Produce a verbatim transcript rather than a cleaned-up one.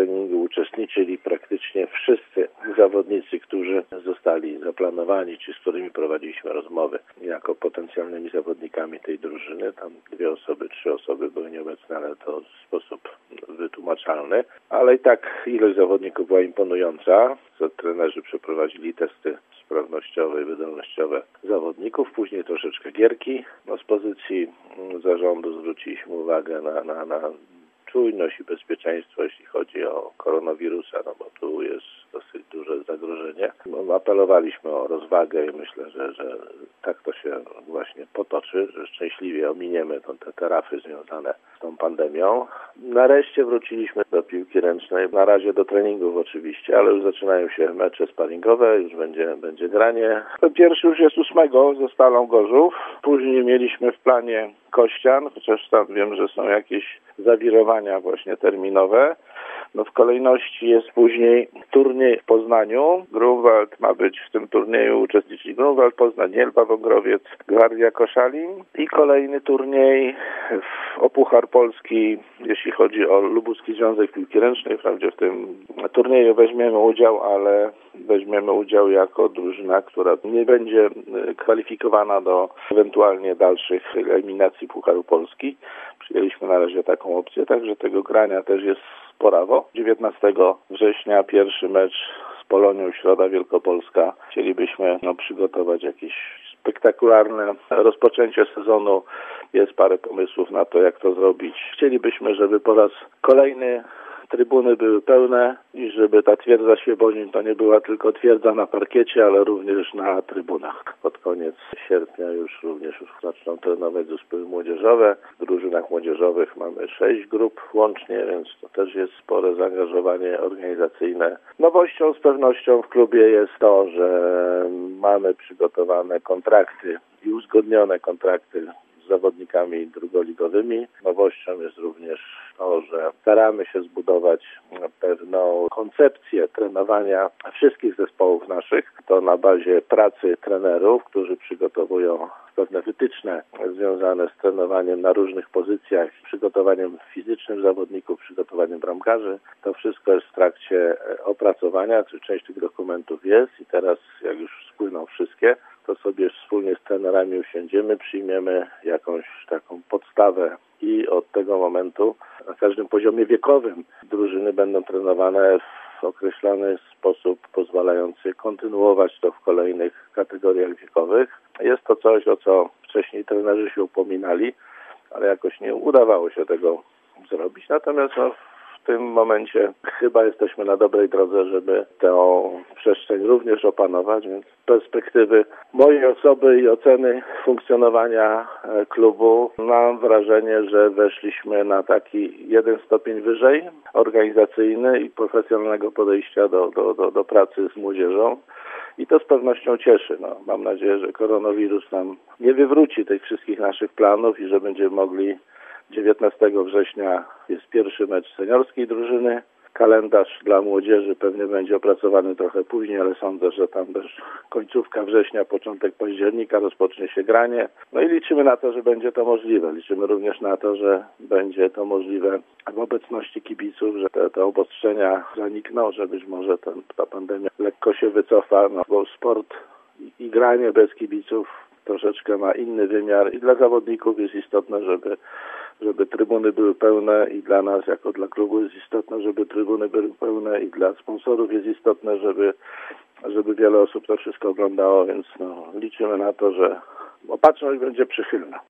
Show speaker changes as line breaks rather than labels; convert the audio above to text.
treningu uczestniczyli praktycznie wszyscy zawodnicy, którzy zostali zaplanowani, czy z którymi prowadziliśmy rozmowy jako potencjalnymi zawodnikami tej drużyny. Tam dwie osoby, trzy osoby były nieobecne, ale to w sposób wytłumaczalny. Ale i tak ilość zawodników była imponująca. Trenerzy przeprowadzili testy sprawnościowe i wydolnościowe zawodników, później troszeczkę gierki. No, z pozycji zarządu zwróciliśmy uwagę na, na, na czujność i bezpieczeństwo, jeśli chodzi o koronawirusa, no bo tu jest dosyć duże zagrożenie. No, apelowaliśmy o rozwagę i myślę, że, że tak to się właśnie potoczy, że szczęśliwie ominiemy te tarafy związane z tą pandemią. Nareszcie wróciliśmy do piłki ręcznej, na razie do treningów oczywiście, ale już zaczynają się mecze sparingowe, już będzie, będzie granie. Pierwszy już jest ósmego ze Stalą Gorzów, później mieliśmy w planie Kościan, chociaż tam wiem, że są jakieś zawirowania właśnie terminowe. No w kolejności jest później turniej w Poznaniu. Grunwald ma być w tym turnieju uczestniczyć Grunwald, Poznań, Jelba, Wągrowiec, Gwardia Koszalin i kolejny turniej w Puchar Polski, jeśli chodzi o Lubuski Związek Piłki Ręcznej. Wprawdzie w tym turnieju weźmiemy udział, ale weźmiemy udział jako drużyna, która nie będzie kwalifikowana do ewentualnie dalszych eliminacji Pucharu Polski. Przyjęliśmy na razie taką opcję, także tego grania też jest sporawo. dziewiętnastego września pierwszy mecz z Polonią Środa Wielkopolska. Chcielibyśmy no, przygotować jakieś spektakularne rozpoczęcie sezonu. Jest parę pomysłów na to, jak to zrobić. Chcielibyśmy, żeby po raz kolejny trybuny były pełne i żeby ta twierdza Świebodzin to nie była tylko twierdza na parkiecie, ale również na trybunach. Pod koniec sierpnia już również już zaczną trenować zespoły młodzieżowe. W drużynach młodzieżowych mamy sześć grup łącznie, więc to też jest spore zaangażowanie organizacyjne. Nowością z pewnością w klubie jest to, że mamy przygotowane kontrakty i uzgodnione kontrakty z zawodnikami drugoligowymi. Nowością jest również to, że staramy się zbudować pewną koncepcję trenowania wszystkich zespołów naszych. To na bazie pracy trenerów, którzy przygotowują pewne wytyczne związane z trenowaniem na różnych pozycjach, przygotowaniem fizycznym zawodników, przygotowaniem bramkarzy. To wszystko jest w trakcie opracowania, czy część tych dokumentów jest i teraz jak już spłyną wszystkie, to sobie wspólnie z trenerami usiądziemy, przyjmiemy jakąś taką podstawę i od tego momentu na każdym poziomie wiekowym drużyny będą trenowane w określony sposób pozwalający kontynuować to w kolejnych kategoriach wiekowych. Jest to coś, o co wcześniej trenerzy się upominali, ale jakoś nie udawało się tego zrobić. Natomiast no, w tym momencie chyba jesteśmy na dobrej drodze, żeby tę przestrzeń również opanować, więc z perspektywy mojej osoby i oceny funkcjonowania klubu mam wrażenie, że weszliśmy na taki jeden stopień wyżej organizacyjny i profesjonalnego podejścia do, do, do, do pracy z młodzieżą. I to z pewnością cieszy. No, mam nadzieję, że koronawirus nam nie wywróci tych wszystkich naszych planów i że będziemy mogli dziewiętnastego września jest pierwszy mecz seniorskiej drużyny. Kalendarz dla młodzieży pewnie będzie opracowany trochę później, ale sądzę, że tam też końcówka września, początek października rozpocznie się granie. No i liczymy na to, że będzie to możliwe. Liczymy również na to, że będzie to możliwe w obecności kibiców, że te, te obostrzenia zanikną, że być może ten, ta pandemia lekko się wycofa, no bo sport i, i granie bez kibiców troszeczkę ma inny wymiar i dla zawodników jest istotne, żeby żeby trybuny były pełne i dla nas, jako dla klubu jest istotne, żeby trybuny były pełne i dla sponsorów jest istotne, żeby, żeby wiele osób to wszystko oglądało, więc no, liczymy na to, że opatrzność będzie przychylna.